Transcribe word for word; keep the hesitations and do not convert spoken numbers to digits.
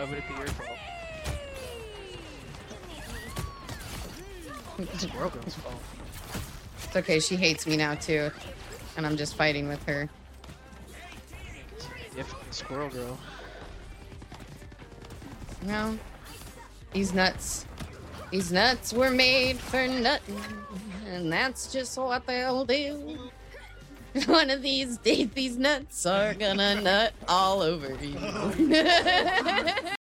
Why would it be your fault? It's Squirrel Girl's fault. It's okay, she hates me now too. And I'm just fighting with her. If Squirrel Girl. No. These nuts. These nuts were made for nutting. And that's just what they'll do. One of these days, these nuts are gonna nut all over you.